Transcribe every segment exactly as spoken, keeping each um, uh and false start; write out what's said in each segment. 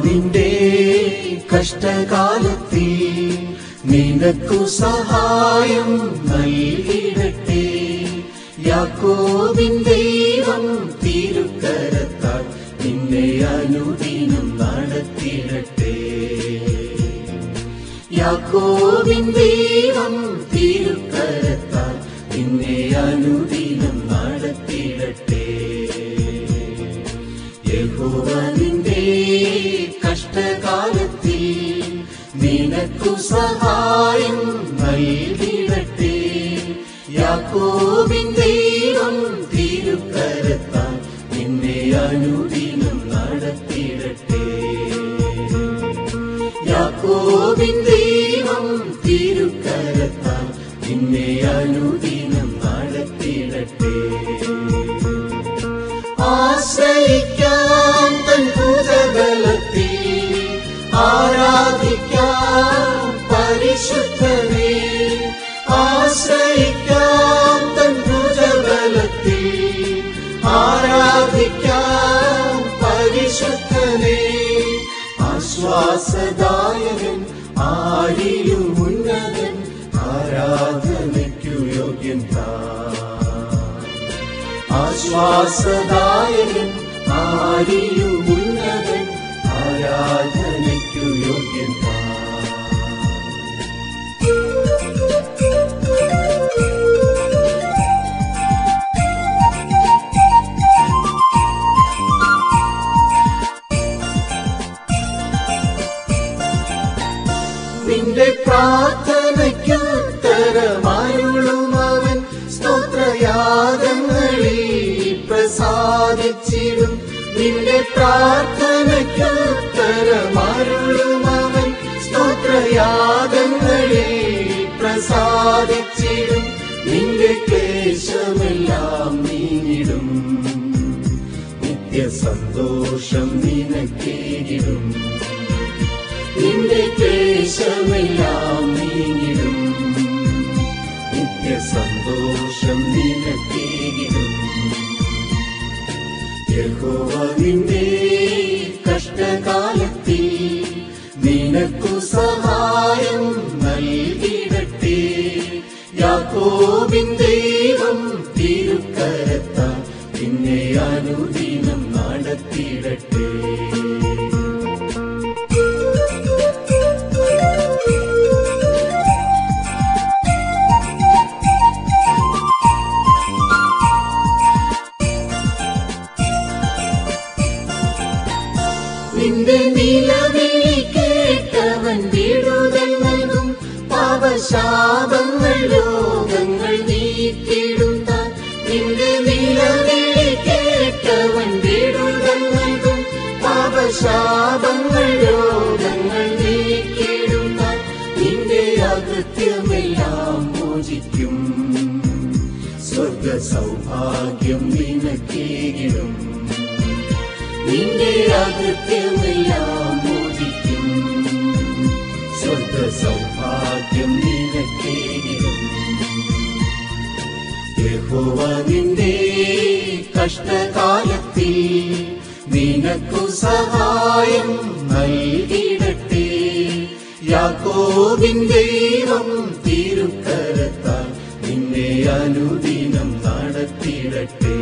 നിന്റെ കഷ്ടകാലത്തിൽ നിനക്കു സഹായം നൽകിടട്ടെ. യാക്കോബിൻ ദൈവം തിരുക്കരത്താൽ നിന്നെ അനുദിനം നടത്തിടട്ടെ. യാക്കോബിൻ ദൈവം തിരുക്കരത്താൽ നിന്നെ അനുദിനം നടത്തിടട്ടെ. യഹോവ നിന്റെ കഷ്ടകാലത്തിൽ നിനക്കു സഹായം നൽകിടട്ടെ. യാക്കോബിൻ ദൈവം തിരുക്കരത്താൽ നിന്നെ അനുദിനം നടത്തിടട്ടെ. യാക്കോബിൻ ദൈവം തിരുക്കരത്താൽ നിന്നെ അനുദിനം നടത്തിടട്ടെ. ആശ്രയിക്കാം തൻ ഭുജബലത്തിൽ, ആരാധിക്കാം പരിശുദ്ധനെ. ആശ്രയിക്കാം തൻ ഭുജബലത്തിൽ, ആരാധിക്കാം പരിശുദ്ധനെ. ആശ്വാസദായകൻ ആരിലും ഉന്നതൻ, ആരാധനയ്ക്കു യോഗ്യൻ താൻ. ആശ്വാസദായകൻ ആരിലും ഉന്നതൻ, ആരാധനയ്ക്കു യോഗ്യൻ താൻ. നിന്റെ പ്രാർത്ഥനയ്ക്കുത്തരമരുളും അവൻ സ്തോത്രയാഗങ്ങളിൽ പ്രസാദിച്ചിടും. നിന്റെ പ്രാർത്ഥനയ്ക്കുത്തരമരുളും അവൻ സ്തോത്രയാഗങ്ങളിൽ പ്രസാദിച്ചിടും. നിന്റെ ക്ലേശമെല്ലാം നീങ്ങിടും, നിത്യസന്തോഷം നിനക്കേകിടും. നിന്റെ ക്ലേശമെല്ലാം നീങ്ങിടും, നിത്യസന്തോഷം നിനക്കേകിടും. യഹോവ നിന്റെ കഷ്ടകാലത്തിൽ നിനക്കു സഹായം നൽകിടട്ടെ. യാക്കോബിൻ ദൈവം തിരുക്കരത്താൽ നിന്നെ അനുദിനം നടത്തിടട്ടെ. നിന്റെ നിലവിളി കേട്ടവൻ വിടുതൽ നൽകും. പാപശാപങ്ങൾ രോഗങ്ങൾ നീക്കിടുന്ന. നിന്റെ നിലവിളി കേട്ടവൻ വിടുതൽ നൽകും. പാപശാപങ്ങൾ രോഗങ്ങൾ നീക്കിടുന്ന. നിന്റെ അകൃത്യമെല്ലാം മോചിക്കും, സ്വർഗ സൗഭാഗ്യം നിനക്കേകിടും. നിന്റെ അകൃത്യമെല്ലാം മോചിക്കും, സ്വർഗ സൗഭാഗ്യം നിനക്കേകിടും. യഹോവ നിന്റെ കഷ്ടകാലത്തിൽ നിനക്കു സഹായം നൽകിടട്ടെ. യാക്കോബിൻ ദൈവം തിരുക്കരത്താൽ നിന്നെ അനുദിനം നടത്തിടട്ടെ.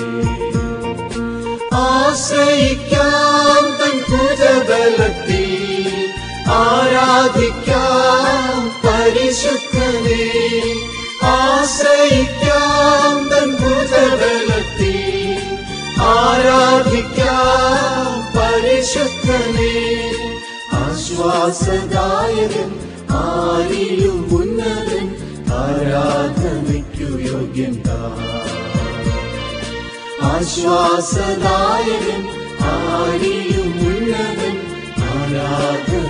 ആശ്രയിക്കാം തൻ ഭുജബലത്തിൽ, ആരാധിക്കാം പരിശുദ്ധനെ. ആശ്രയിക്കാം തൻ ഭുജബലത്തിൽ, ആരാധിക്കാം പരിശുദ്ധനെ. ആശ്വാസദായകൻ ആരിലും ഉന്നതൻ, ആരാധനയ്ക്കു യോഗ്യൻ താൻ. ആശ്വാസദായകൻ ആരിലും ഉന്നതൻ, ആരാധന